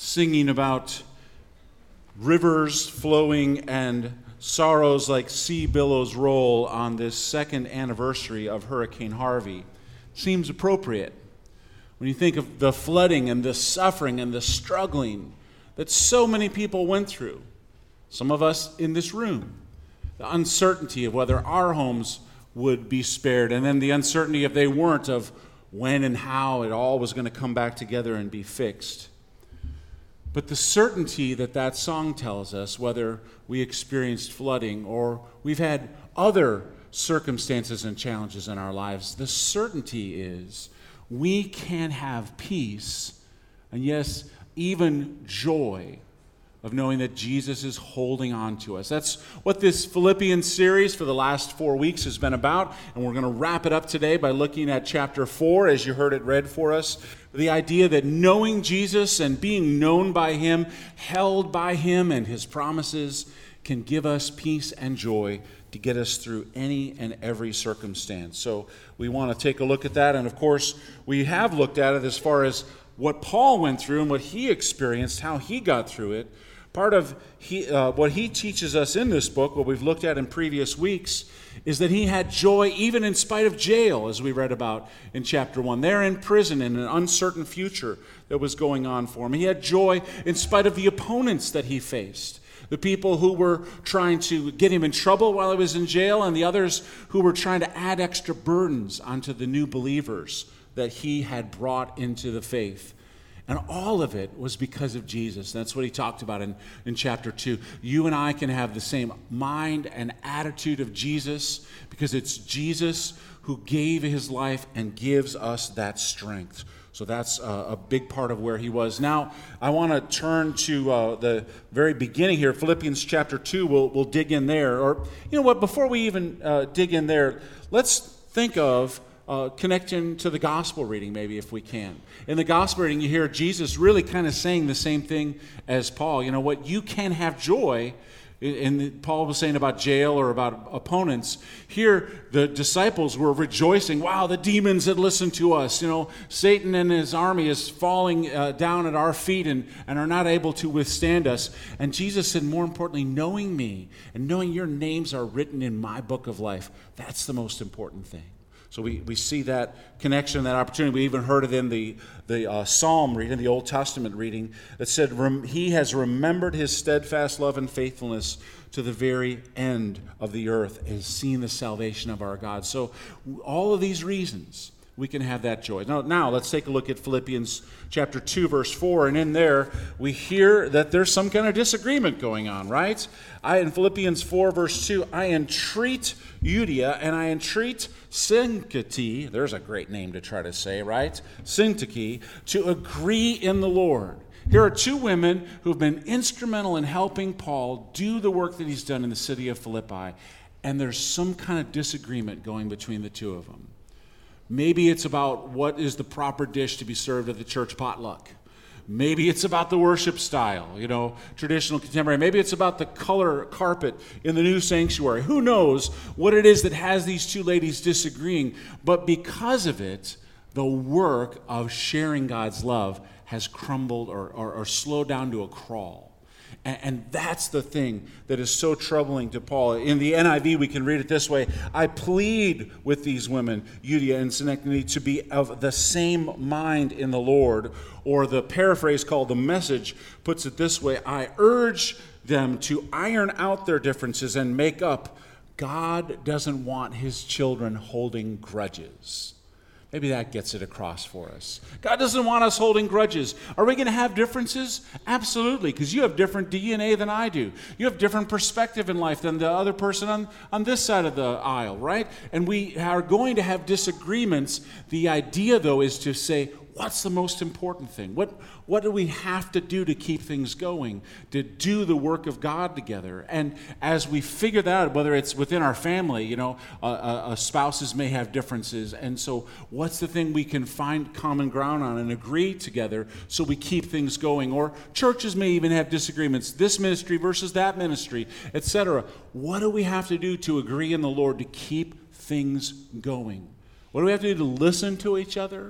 singing about rivers flowing and sorrows like sea billows roll on this second anniversary of Hurricane Harvey seems appropriate when you think of the flooding and the suffering and the struggling that so many people went through. Some of us in this room, the uncertainty of whether our homes would be spared, and then the uncertainty if they weren't, of when and how it all was going to come back together and be fixed. But the certainty that that song tells us, whether we experienced flooding or we've had other circumstances and challenges in our lives, the certainty is we can have peace and, yes, even joy of knowing that Jesus is holding on to us. That's what this Philippians series for the last 4 weeks has been about, and we're going to wrap it up today by looking at chapter 4, as you heard it read for us. The idea that knowing Jesus and being known by Him, held by Him and His promises, can give us peace and joy to get us through any and every circumstance. So we want to take a look at that, and of course, we have looked at it as far as what Paul went through and what he experienced, how he got through it. Part of what he teaches us in this book, what we've looked at in previous weeks, is that he had joy even in spite of jail, as we read about in chapter 1. There in prison in an uncertain future that was going on for him. He had joy in spite of the opponents that he faced. The people who were trying to get him in trouble while he was in jail, and the others who were trying to add extra burdens onto the new believers that he had brought into the faith. And all of it was because of Jesus. That's what he talked about in chapter 2. You and I can have the same mind and attitude of Jesus because it's Jesus who gave his life and gives us that strength. So that's a big part of where he was. Now, I want to turn to the very beginning here, Philippians chapter 2. We'll dig in there. Or, you know what, before we even dig in there, let's think of connection to the gospel reading, maybe, if we can. In the gospel reading, you hear Jesus really kind of saying the same thing as Paul. You know what? You can have joy. And Paul was saying about jail or about opponents. Here, the disciples were rejoicing. Wow, the demons had listened to us. You know, Satan and his army is falling down at our feet and are not able to withstand us. And Jesus said, more importantly, knowing me and knowing your names are written in my book of life, that's the most important thing. So we see that connection, that opportunity. We even heard it in the Psalm reading, the Old Testament reading, that said, he has remembered his steadfast love and faithfulness to the very end of the earth and has seen the salvation of our God. So all of these reasons, we can have that joy. Now let's take a look at Philippians chapter 2, verse 4. And in there, we hear that there's some kind of disagreement going on, right? In Philippians 4, verse 2, I entreat Euodia and I entreat Syntyche, there's a great name to try to say, right? Syntyche, to agree in the Lord. Here are two women who have been instrumental in helping Paul do the work that he's done in the city of Philippi, and there's some kind of disagreement going between the two of them. Maybe it's about what is the proper dish to be served at the church potluck. Maybe it's about the worship style, traditional, contemporary. Maybe it's about the color carpet in the new sanctuary. Who knows what it is that has these two ladies disagreeing? But because of it, the work of sharing God's love has crumbled or slowed down to a crawl. And that's the thing that is so troubling to Paul. In the NIV, we can read it this way. I plead with these women, Euodia and Syntyche, to be of the same mind in the Lord. Or the paraphrase called The Message puts it this way. I urge them to iron out their differences and make up. God doesn't want his children holding grudges. Maybe that gets it across for us. God doesn't want us holding grudges. Are we going to have differences? Absolutely, because you have different DNA than I do. You have different perspective in life than the other person on this side of the aisle, right? And we are going to have disagreements. The idea, though, is to say, what's the most important thing? What do we have to do to keep things going, to do the work of God together? And as we figure that out, whether it's within our family, spouses may have differences. And so what's the thing we can find common ground on and agree together so we keep things going? Or churches may even have disagreements, this ministry versus that ministry, etc. What do we have to do to agree in the Lord to keep things going? What do we have to do to listen to each other?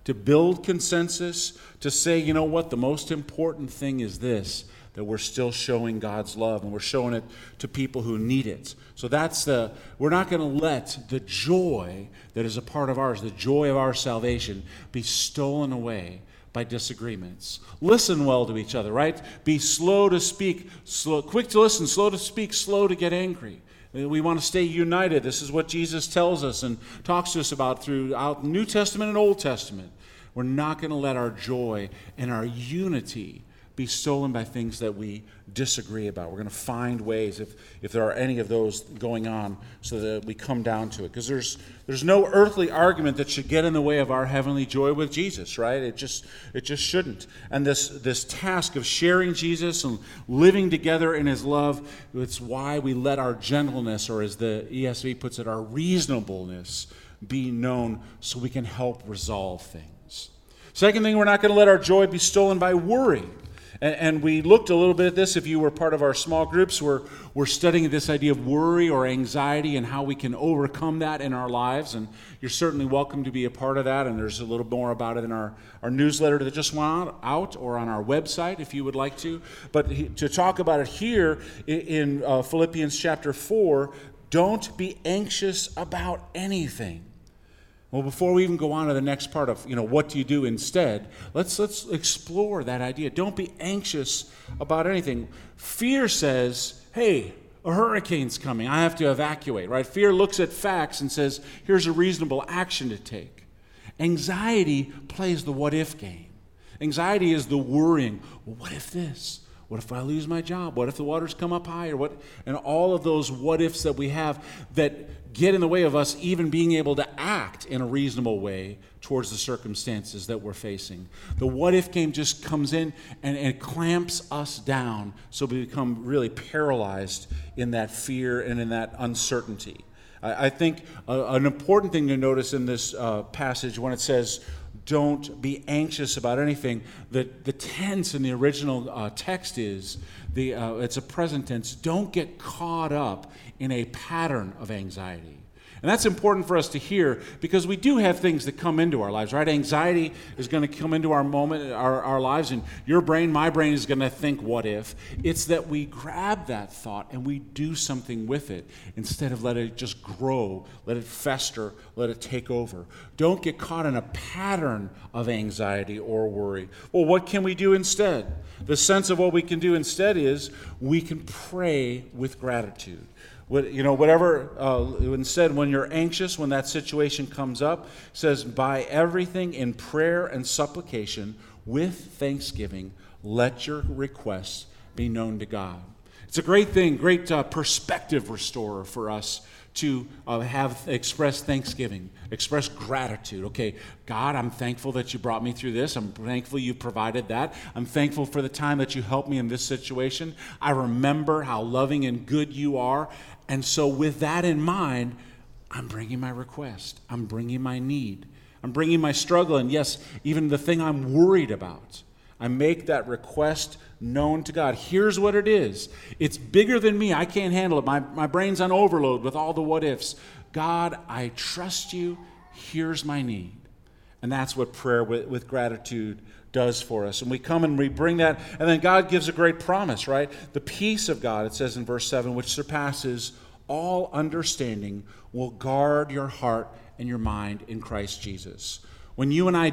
to build consensus, to say, you know what, the most important thing is this, that we're still showing God's love and we're showing it to people who need it. So we're not going to let the joy that is a part of ours, the joy of our salvation, be stolen away by disagreements. Listen well to each other, right? Be slow to speak, quick to listen, slow to speak, slow to get angry. We want to stay united. This is what Jesus tells us and talks to us about throughout the New Testament and Old Testament. We're not going to let our joy and our unity be stolen by things that we disagree about. We're going to find ways, if there are any of those going on, so that we come down to it. Because there's no earthly argument that should get in the way of our heavenly joy with Jesus, right? It just shouldn't. And this task of sharing Jesus and living together in his love, it's why we let our gentleness, or as the ESV puts it, our reasonableness, be known so we can help resolve things. Second thing, we're not going to let our joy be stolen by worry. And we looked a little bit at this. If you were part of our small groups, we're studying this idea of worry or anxiety and how we can overcome that in our lives. And you're certainly welcome to be a part of that. And there's a little more about it in our newsletter that just went out, or on our website if you would like to. But to talk about it here in Philippians chapter 4, don't be anxious about anything. Well, before we even go on to the next part of, what do you do instead, let's explore that idea. Don't be anxious about anything. Fear says, hey, a hurricane's coming. I have to evacuate, right? Fear looks at facts and says, here's a reasonable action to take. Anxiety plays the what-if game. Anxiety is the worrying. Well, what if this? What if I lose my job? What if the waters come up higher? And all of those what-ifs that we have that get in the way of us even being able to act in a reasonable way towards the circumstances that we're facing. The what-if game just comes in and it clamps us down, so we become really paralyzed in that fear and in that uncertainty. I think an important thing to notice in this passage when it says, don't be anxious about anything, the tense in the original text is, it's a present tense, don't get caught up in a pattern of anxiety. And that's important for us to hear, because we do have things that come into our lives, right? Anxiety is going to come into our lives, and your brain, my brain is going to think, what if? It's that we grab that thought and we do something with it instead of let it just grow, let it fester, let it take over. Don't get caught in a pattern of anxiety or worry. Well, what can we do instead? The sense of what we can do instead is we can pray with gratitude. Instead, when you're anxious, when that situation comes up, it says, by everything in prayer and supplication, with thanksgiving, let your requests be known to God. It's a great thing, great perspective restorer for us to express thanksgiving, express gratitude. Okay, God, I'm thankful that you brought me through this. I'm thankful you provided that. I'm thankful for the time that you helped me in this situation. I remember how loving and good you are. And so with that in mind, I'm bringing my request. I'm bringing my need. I'm bringing my struggle. And yes, even the thing I'm worried about. I make that request known to God. Here's what it is. It's bigger than me. I can't handle it. My brain's on overload with all the what ifs. God, I trust you. Here's my need. And that's what prayer with gratitude does for us. And we come and we bring that, and then God gives a great promise, right? The peace of God, it says in verse 7, which surpasses all understanding, will guard your heart and your mind in Christ Jesus. When you and I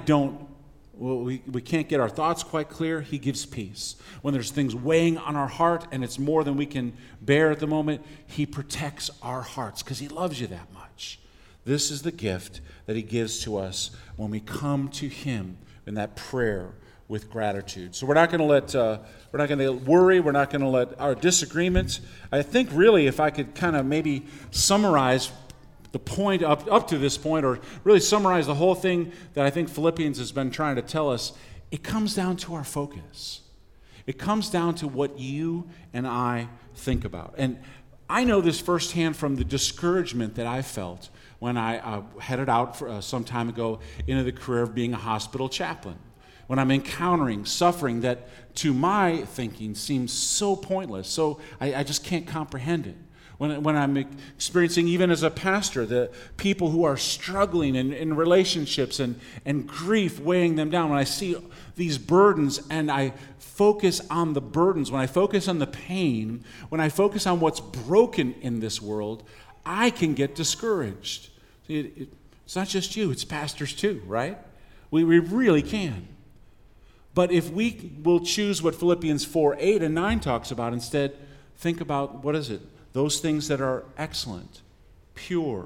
we can't get our thoughts quite clear, he gives peace. When there's things weighing on our heart and it's more than we can bear at the moment, he protects our hearts because he loves you that much. This is the gift that he gives to us when we come to him in that prayer with gratitude. So we're not going to worry. We're not going to let our disagreements. I think really, if I could kind of maybe summarize the point up to this point, or really summarize the whole thing that I think Philippians has been trying to tell us, it comes down to our focus. It comes down to what you and I think about. And I know this firsthand from the discouragement that I felt when I headed out some time ago into the career of being a hospital chaplain. When I'm encountering suffering that to my thinking seems so pointless, so I just can't comprehend it. when I'm experiencing, even as a pastor, the people who are struggling in relationships and grief weighing them down, when I see these burdens and I focus on the burdens, when I focus on the pain, when I focus on what's broken in this world, I can get discouraged. It's not just you, it's pastors too, right? We really can. But if we will choose what Philippians 4:8 and 9 talks about, instead, think about, what is it? Those things that are excellent, pure,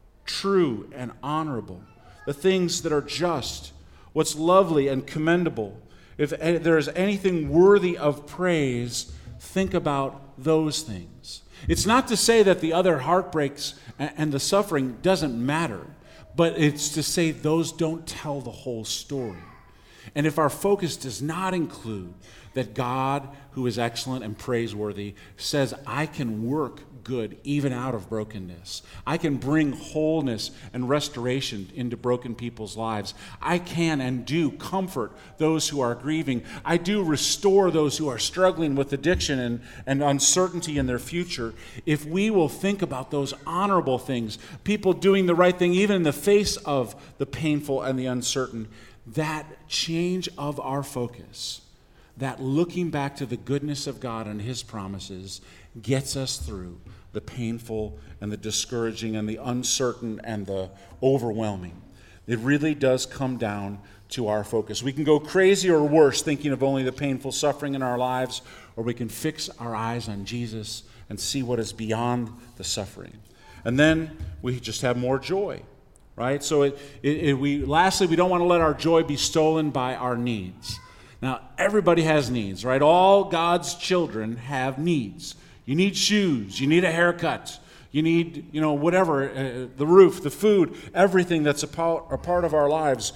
true, and honorable. The things that are just, what's lovely and commendable. If there is anything worthy of praise, think about those things. It's not to say that the other heartbreaks and the suffering doesn't matter, but it's to say those don't tell the whole story. And if our focus does not include that God, who is excellent and praiseworthy, says, I can work good even out of brokenness. I can bring wholeness and restoration into broken people's lives. I can and do comfort those who are grieving. I do restore those who are struggling with addiction and uncertainty in their future. If we will think about those honorable things, people doing the right thing even in the face of the painful and the uncertain, that change of our focus, that looking back to the goodness of God and His promises, gets us through the painful and the discouraging and the uncertain and the overwhelming. It really does come down to our focus. We can go crazy or worse thinking of only the painful suffering in our lives, or we can fix our eyes on Jesus and see what is beyond the suffering. And then we just have more joy. Right? So lastly, we don't want to let our joy be stolen by our needs. Now, everybody has needs, right? All God's children have needs. You need shoes. You need a haircut. You need, whatever, the roof, the food, everything that's a part of our lives.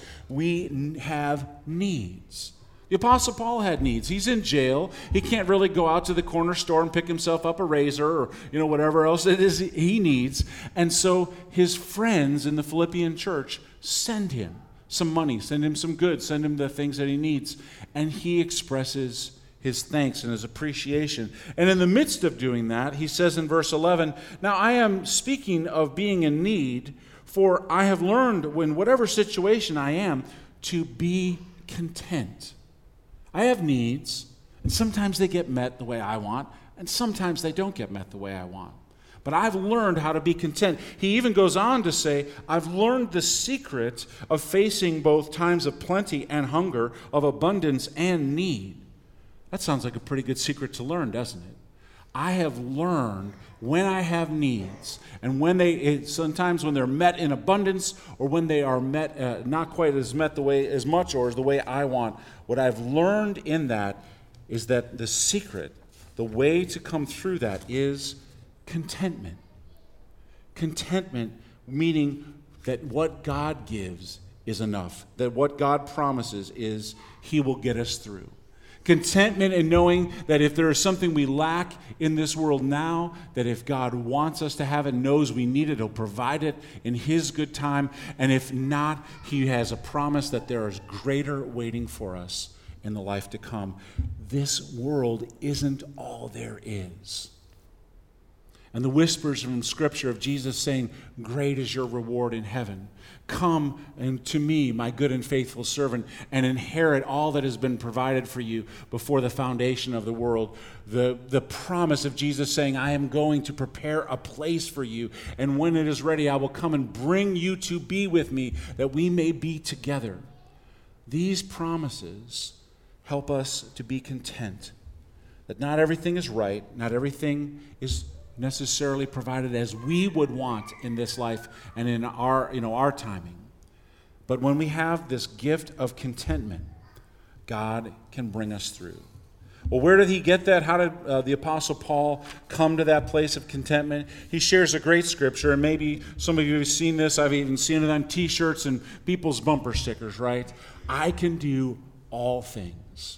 We have needs. The Apostle Paul had needs. He's in jail. He can't really go out to the corner store and pick himself up a razor or, whatever else it is he needs. And so his friends in the Philippian church send him some money, send him some goods, send him the things that he needs. And he expresses his thanks and his appreciation. And in the midst of doing that, he says in verse 11, now I am speaking of being in need, for I have learned in whatever situation I am to be content. I have needs, and sometimes they get met the way I want, and sometimes they don't get met the way I want. But I've learned how to be content. He even goes on to say, I've learned the secret of facing both times of plenty and hunger, of abundance and need. That sounds like a pretty good secret to learn, doesn't it? I have learned when I have needs, and sometimes when they're met in abundance, or when they are met not quite as much or as the way I want. What I've learned in that is that the secret, the way to come through that, is contentment. Contentment meaning that what God gives is enough, that what God promises is He will get us through. Contentment in knowing that if there is something we lack in this world now, that if God wants us to have it, knows we need it, He'll provide it in His good time. And if not, He has a promise that there is greater waiting for us in the life to come. This world isn't all there is. And the whispers from Scripture of Jesus saying, great is your reward in heaven. Come to me, my good and faithful servant, and inherit all that has been provided for you before the foundation of the world. The promise of Jesus saying, I am going to prepare a place for you, and when it is ready, I will come and bring you to be with me, that we may be together. These promises help us to be content, that not everything is right, not everything is necessarily provided as we would want in this life and in our timing. But when we have this gift of contentment, God can bring us through. Well, where did he get that? How did the Apostle Paul come to that place of contentment? He shares a great scripture, and maybe some of you have seen this. I've even seen it on t-shirts and people's bumper stickers, right? I can do all things.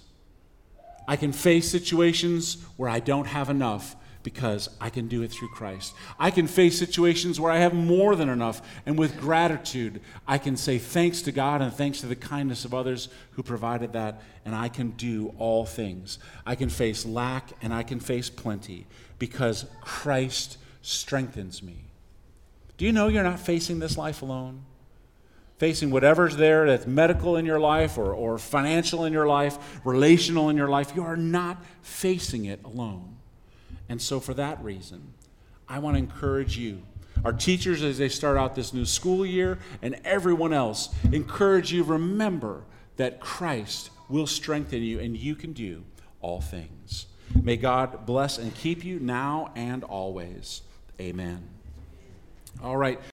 I can face situations where I don't have enough, because I can do it through Christ. I can face situations where I have more than enough, and with gratitude, I can say thanks to God and thanks to the kindness of others who provided that, and I can do all things. I can face lack and I can face plenty, because Christ strengthens me. Do you know you're not facing this life alone? Facing whatever's there that's medical in your life or financial in your life, relational in your life, you are not facing it alone. And so for that reason, I want to encourage you, our teachers as they start out this new school year, and everyone else, encourage you, remember that Christ will strengthen you and you can do all things. May God bless and keep you now and always. Amen. All right.